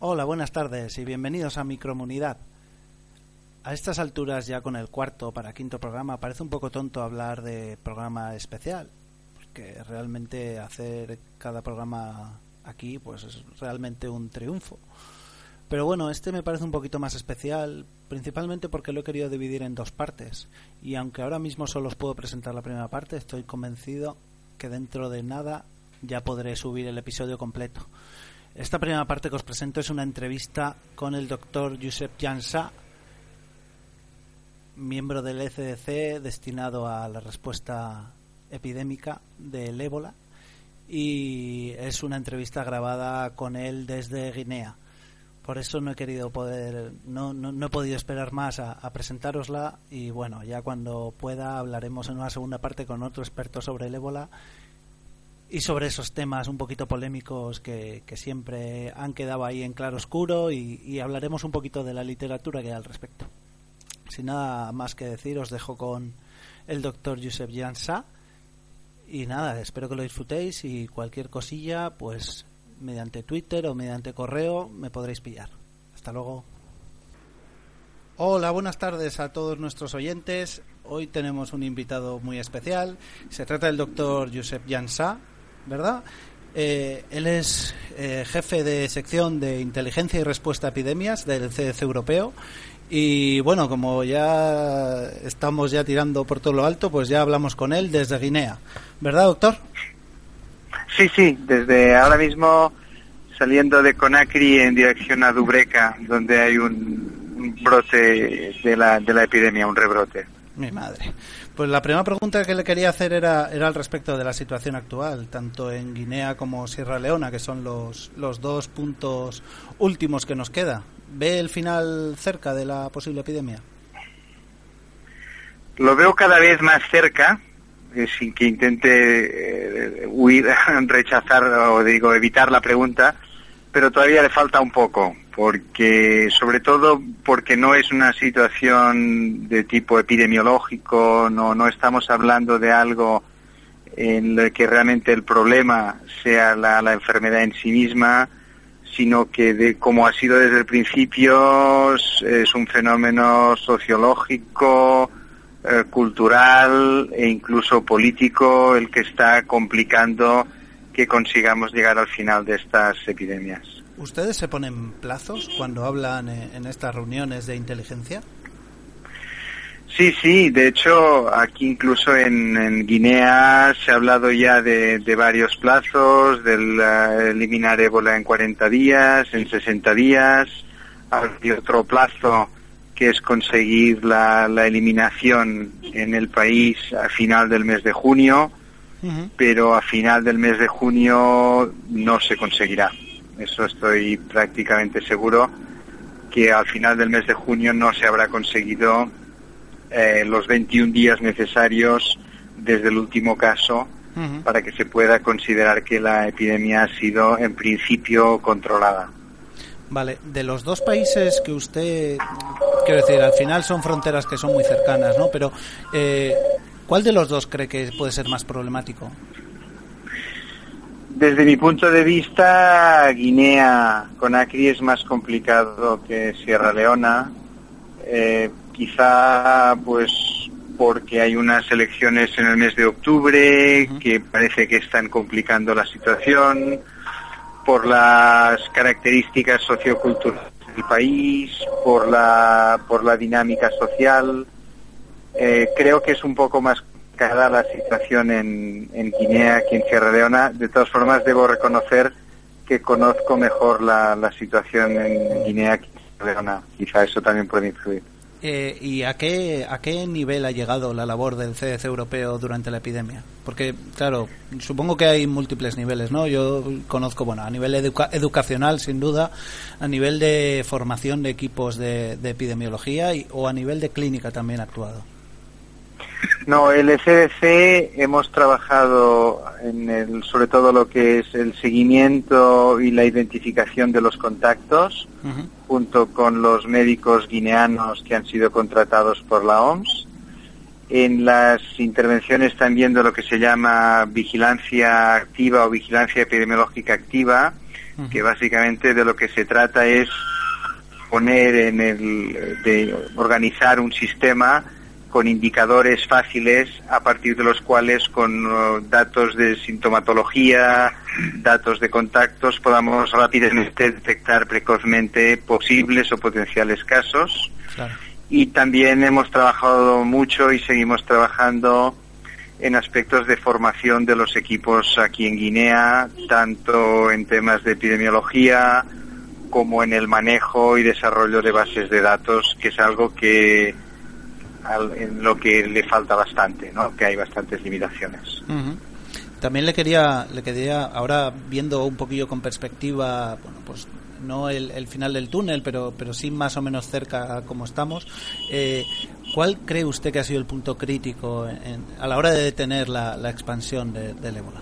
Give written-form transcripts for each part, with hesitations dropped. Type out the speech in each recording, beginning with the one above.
Hola, buenas tardes y bienvenidos a Micromunidad. A estas alturas, ya con el cuarto para quinto programa, parece un poco tonto hablar de programa especial, porque realmente hacer cada programa aquí pues es realmente un triunfo. Pero bueno, este me parece un poquito más especial, principalmente porque lo he querido dividir en dos partes, y aunque ahora mismo solo os puedo presentar la primera parte, estoy convencido que dentro de nada ya podré subir el episodio completo. Esta primera parte que os presento es una entrevista con el doctor Josep Jansà, miembro del ECDC destinado a la respuesta epidémica del ébola, y es una entrevista grabada con él desde Guinea. Por eso no he querido no he podido esperar más a presentárosla, y bueno, ya cuando pueda hablaremos en una segunda parte con otro experto sobre el ébola y sobre esos temas un poquito polémicos que siempre han quedado ahí en claroscuro, y hablaremos un poquito de la literatura que hay al respecto. Sin nada más que decir, os dejo con el doctor Josep Jansà y nada, espero que lo disfrutéis, y cualquier cosilla pues mediante Twitter o mediante correo me podréis pillar. Hasta luego. Hola, buenas tardes a todos nuestros oyentes. Hoy tenemos un invitado muy especial. Se trata del doctor Josep Jansà, ¿verdad? Él es jefe de sección de inteligencia y respuesta a epidemias del CDC europeo. Y bueno, como ya estamos tirando por todo lo alto, pues ya hablamos con él desde Guinea, ¿verdad, doctor? Sí, desde ahora mismo saliendo de Conakry en dirección a Dubreka, donde hay un brote de la epidemia, un rebrote. Mi madre. Pues la primera pregunta que le quería hacer era al respecto de la situación actual, tanto en Guinea como Sierra Leona, que son los dos puntos últimos que nos queda. ¿Ve el final cerca de la posible epidemia? Lo veo cada vez más cerca, sin que intente rechazar o evitar la pregunta, pero todavía le falta un poco, sobre todo porque no es una situación de tipo epidemiológico, no estamos hablando de algo en el que realmente el problema sea la enfermedad en sí misma, sino que como ha sido desde el principio es un fenómeno sociológico, cultural e incluso político el que está complicando que consigamos llegar al final de estas epidemias. ¿Ustedes se ponen plazos cuando hablan en estas reuniones de inteligencia? Sí, de hecho aquí incluso en Guinea se ha hablado ya de varios plazos, del eliminar ébola en 40 días, en 60 días, hay otro plazo que es conseguir la eliminación en el país a final del mes de junio, pero a final del mes de junio no se conseguirá. Eso estoy prácticamente seguro, que al final del mes de junio no se habrá conseguido los 21 días necesarios desde el último caso para que se pueda considerar que la epidemia ha sido en principio controlada. Vale, de los dos países que usted, quiero decir, al final son fronteras que son muy cercanas, ¿no? Pero ¿cuál de los dos cree que puede ser más problemático? Desde mi punto de vista, Guinea, Conakry es más complicado que Sierra Leona, quizá pues porque hay unas elecciones en el mes de octubre que parece que están complicando la situación, por las características socioculturales del país, por la dinámica social. Creo que es un poco más complicada la situación en Guinea que en Sierra Leona. De todas formas, debo reconocer que conozco mejor la situación en Guinea que en Sierra Leona. Quizá eso también puede influir. ¿Y a qué nivel ha llegado la labor del CDC europeo durante la epidemia? Porque, claro, supongo que hay múltiples niveles, ¿no? Yo conozco, a nivel educacional, sin duda, a nivel de formación de equipos de epidemiología o a nivel de clínica también ha actuado. No, el CDC hemos trabajado sobre todo lo que es el seguimiento y la identificación de los contactos, junto con los médicos guineanos que han sido contratados por la OMS. En las intervenciones también de lo que se llama vigilancia activa o vigilancia epidemiológica activa, que básicamente de lo que se trata es de organizar un sistema con indicadores fáciles a partir de los cuales con datos de sintomatología, datos de contactos, podamos rápidamente detectar precozmente posibles o potenciales casos. Claro. Y también hemos trabajado mucho y seguimos trabajando en aspectos de formación de los equipos aquí en Guinea, tanto en temas de epidemiología como en el manejo y desarrollo de bases de datos, que es algo en lo que le falta bastante, ¿no? Que hay bastantes limitaciones. Uh-huh. También le quería ahora, viendo un poquillo con perspectiva, bueno, pues no el final del túnel, pero sí más o menos cerca como estamos, ¿cuál cree usted que ha sido el punto crítico a la hora de detener la expansión del ébola?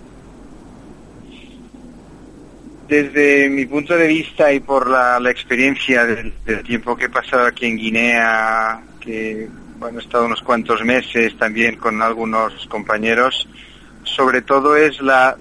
Desde mi punto de vista y por la experiencia del tiempo que he pasado aquí en Guinea, que bueno, he estado unos cuantos meses también con algunos compañeros, sobre todo es la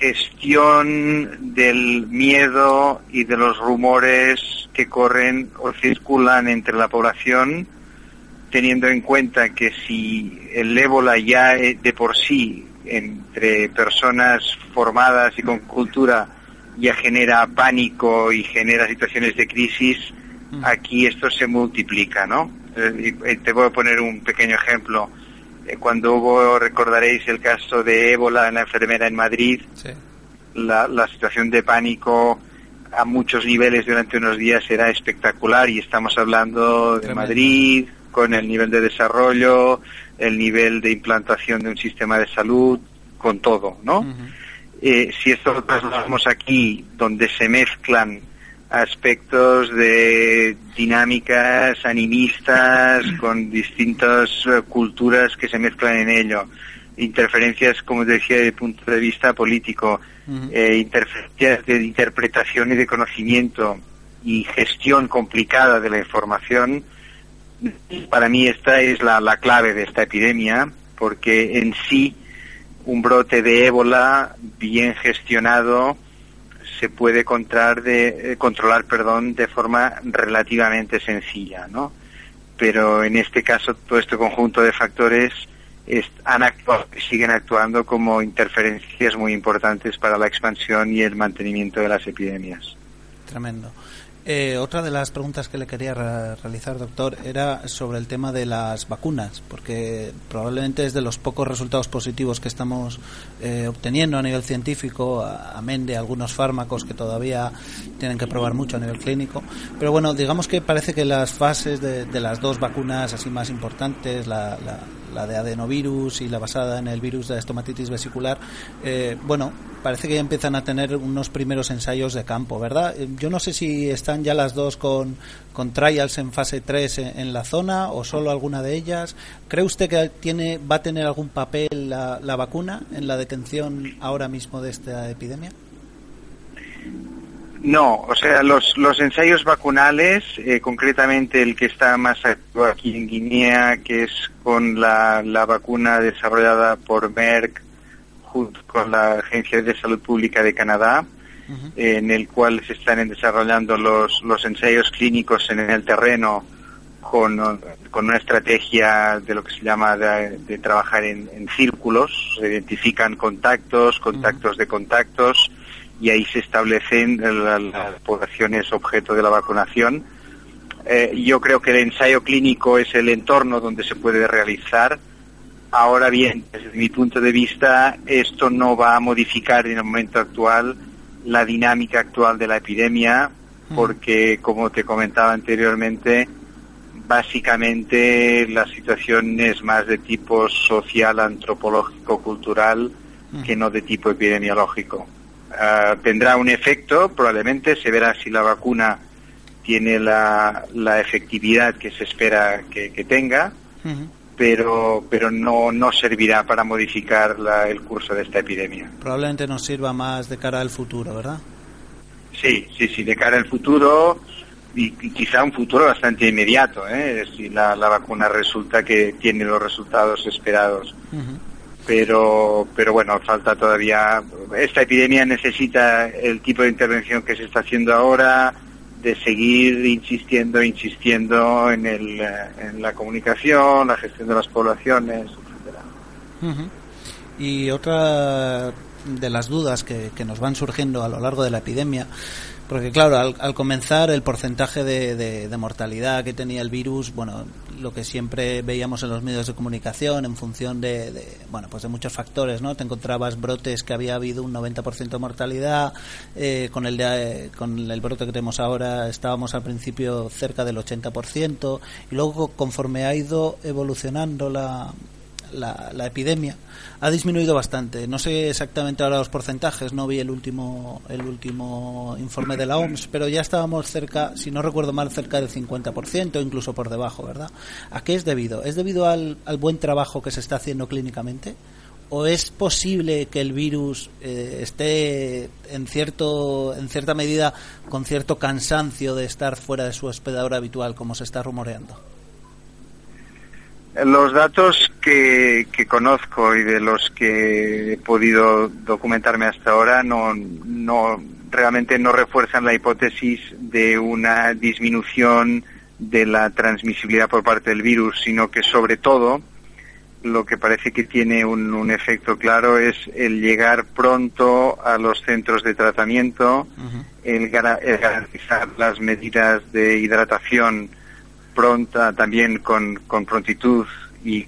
gestión del miedo y de los rumores que corren o circulan entre la población, teniendo en cuenta que si el ébola ya de por sí entre personas formadas y con cultura ya genera pánico y genera situaciones de crisis, aquí esto se multiplica, ¿no? Te voy a poner un pequeño ejemplo. Cuando recordaréis el caso de ébola en la enfermera en Madrid, sí. La situación de pánico a muchos niveles durante unos días era espectacular, y estamos hablando de Tremendo. Madrid, con el nivel de desarrollo, el nivel de implantación de un sistema de salud, con todo, ¿no? Uh-huh. Si esto lo trasladamos aquí, donde se mezclan aspectos de dinámicas animistas con distintas culturas que se mezclan en ello, interferencias, como decía, desde el punto de vista político, interferencias de interpretación y de conocimiento y gestión complicada de la información. Para mí esta es la clave de esta epidemia, porque en sí un brote de ébola bien gestionado se puede controlar de forma relativamente sencilla, ¿no? Pero en este caso todo este conjunto de factores siguen actuando como interferencias muy importantes para la expansión y el mantenimiento de las epidemias. Tremendo. Otra de las preguntas que le quería realizar, doctor, era sobre el tema de las vacunas, porque probablemente es de los pocos resultados positivos que estamos obteniendo a nivel científico, amén de algunos fármacos que todavía tienen que probar mucho a nivel clínico. Pero bueno, digamos que parece que las fases de las dos vacunas así más importantes, la de adenovirus y la basada en el virus de estomatitis vesicular, parece que ya empiezan a tener unos primeros ensayos de campo, ¿verdad? Yo no sé si están ya las dos con trials en fase 3 en la zona, o solo alguna de ellas. ¿Cree usted que va a tener algún papel la vacuna en la detención ahora mismo de esta epidemia? No, o sea, los ensayos vacunales, concretamente el que está más activo aquí en Guinea, que es con la vacuna desarrollada por Merck junto con la Agencia de Salud Pública de Canadá, uh-huh. En el cual se están desarrollando los ensayos clínicos en el terreno con una estrategia de lo que se llama de trabajar en círculos. Se identifican contactos uh-huh. de contactos, y ahí se establecen las poblaciones objeto de la vacunación. Yo creo que el ensayo clínico es el entorno donde se puede realizar. Ahora bien, desde mi punto de vista, esto no va a modificar en el momento actual la dinámica actual de la epidemia, porque, como te comentaba anteriormente, básicamente la situación es más de tipo social, antropológico, cultural, que no de tipo epidemiológico. Tendrá un efecto, probablemente, se verá si la vacuna tiene la efectividad que se espera que tenga, uh-huh. pero no servirá para modificar el curso de esta epidemia. Probablemente nos sirva más de cara al futuro, ¿verdad? Sí, de cara al futuro, y quizá un futuro bastante inmediato, si la vacuna resulta que tiene los resultados esperados. Uh-huh. pero bueno, falta todavía. Esta epidemia necesita el tipo de intervención que se está haciendo ahora, de seguir insistiendo en la comunicación, la gestión de las poblaciones, etcétera. Uh-huh. Y otra de las dudas que nos van surgiendo a lo largo de la epidemia, porque claro, al comenzar el porcentaje de mortalidad que tenía el virus, bueno, lo que siempre veíamos en los medios de comunicación en función de muchos factores, ¿no? Te encontrabas brotes que había habido un 90% de mortalidad, con el brote que tenemos ahora estábamos al principio cerca del 80%, y luego conforme ha ido evolucionando la epidemia ha disminuido bastante. No sé exactamente ahora los porcentajes, no vi el último informe de la OMS, pero ya estábamos cerca, si no recuerdo mal, cerca del 50%, incluso por debajo, ¿verdad? ¿A qué es debido? ¿Es debido al buen trabajo que se está haciendo clínicamente? ¿O es posible que el virus esté en cierta medida con cierto cansancio de estar fuera de su hospedador habitual, como se está rumoreando? Los datos que conozco y de los que he podido documentarme hasta ahora realmente no refuerzan la hipótesis de una disminución de la transmisibilidad por parte del virus, sino que sobre todo lo que parece que tiene un efecto claro es el llegar pronto a los centros de tratamiento, uh-huh. el garantizar las medidas de hidratación pronta, también con prontitud y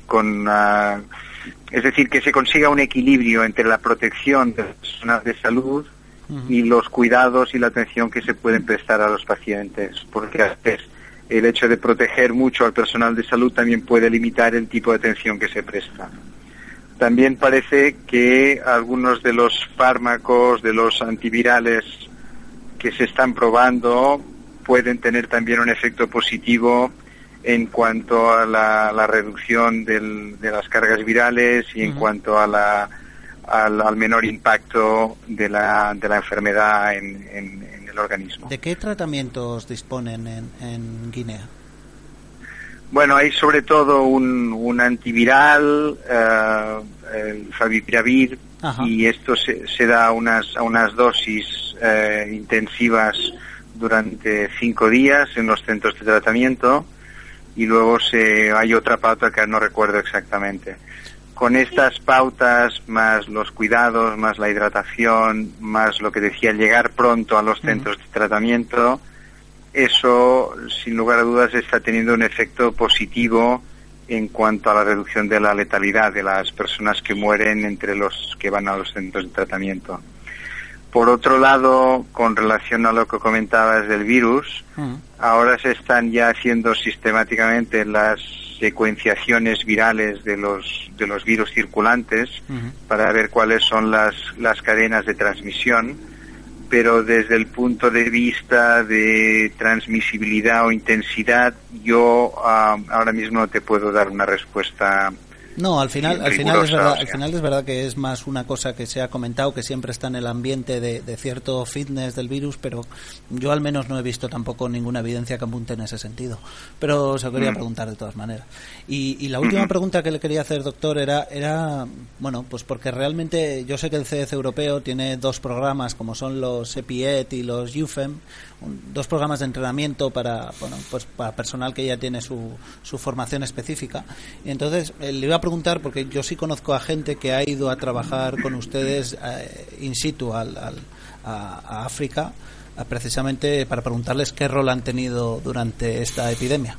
es decir, que se consiga un equilibrio entre la protección de las personas de salud uh-huh. y los cuidados y la atención que se pueden prestar a los pacientes, porque a veces el hecho de proteger mucho al personal de salud también puede limitar el tipo de atención que se presta. También parece que algunos de los fármacos, de los antivirales que se están probando pueden tener también un efecto positivo en cuanto a la reducción de las cargas virales y en uh-huh. cuanto a al menor impacto de la enfermedad en el organismo. ¿De qué tratamientos disponen en Guinea? Bueno, hay sobre todo un antiviral, el favipiravir, uh-huh. y esto se da a unas dosis intensivas durante 5 días en los centros de tratamiento, y luego hay otra pauta que no recuerdo exactamente. Con estas pautas, más los cuidados, más la hidratación, más lo que decía, llegar pronto a los centros de tratamiento, eso sin lugar a dudas está teniendo un efecto positivo en cuanto a la reducción de la letalidad de las personas que mueren entre los que van a los centros de tratamiento. Por otro lado, con relación a lo que comentabas del virus, ahora se están ya haciendo sistemáticamente las secuenciaciones virales de los virus circulantes para ver cuáles son las cadenas de transmisión, pero desde el punto de vista de transmisibilidad o intensidad, yo ahora mismo no te puedo dar una respuesta. No, al final es verdad que es más una cosa que se ha comentado, que siempre está en el ambiente de cierto fitness del virus, pero yo al menos no he visto tampoco ninguna evidencia que apunte en ese sentido. Pero se lo quería preguntar de todas maneras. Y la última pregunta que le quería hacer, doctor, era bueno, pues porque realmente yo sé que el CDC europeo tiene 2 programas, como son los EPIET y los UFEM, 2 programas de entrenamiento para personal que ya tiene su formación específica. Y entonces le iba a preguntar, porque yo sí conozco a gente que ha ido a trabajar con ustedes in situ a África, precisamente para preguntarles qué rol han tenido durante esta epidemia.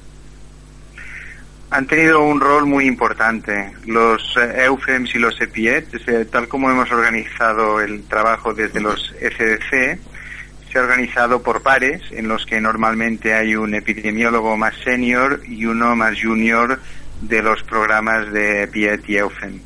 Han tenido un rol muy importante. Los EUFEMS y los EPIET, tal como hemos organizado el trabajo desde los ECDC, se ha organizado por pares, en los que normalmente hay un epidemiólogo más senior y uno más junior de los programas de EPIET y EUFEM.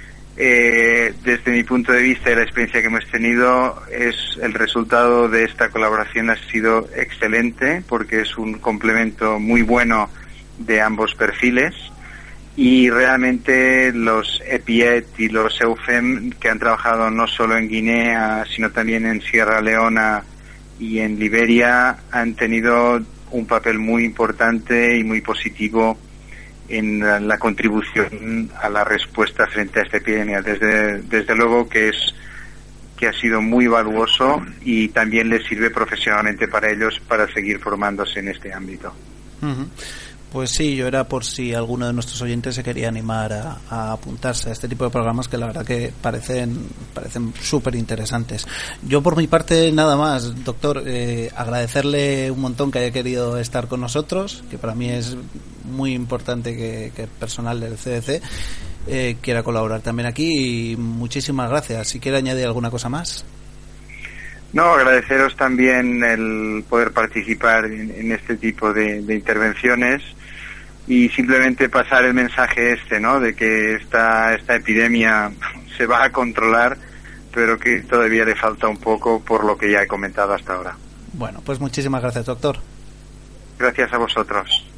Desde mi punto de vista y la experiencia que hemos tenido, el resultado de esta colaboración ha sido excelente, porque es un complemento muy bueno de ambos perfiles, y realmente los EPIET y los EUFEM, que han trabajado no solo en Guinea, sino también en Sierra Leona y en Liberia, han tenido un papel muy importante y muy positivo en la contribución a la respuesta frente a esta epidemia. Desde luego que ha sido muy valuoso y también les sirve profesionalmente para ellos para seguir formándose en este ámbito. Uh-huh. Pues sí, yo era por si alguno de nuestros oyentes se quería animar a apuntarse a este tipo de programas que la verdad que parecen súper interesantes. Yo por mi parte nada más, doctor, agradecerle un montón que haya querido estar con nosotros, que para mí es muy importante que el personal del CDC quiera colaborar también aquí, y muchísimas gracias. Si quiere añadir alguna cosa más. No, agradeceros también el poder participar en este tipo de intervenciones y simplemente pasar el mensaje ¿no? De que esta epidemia se va a controlar, pero que todavía le falta un poco por lo que ya he comentado hasta ahora. Bueno, pues muchísimas gracias, doctor. Gracias a vosotros.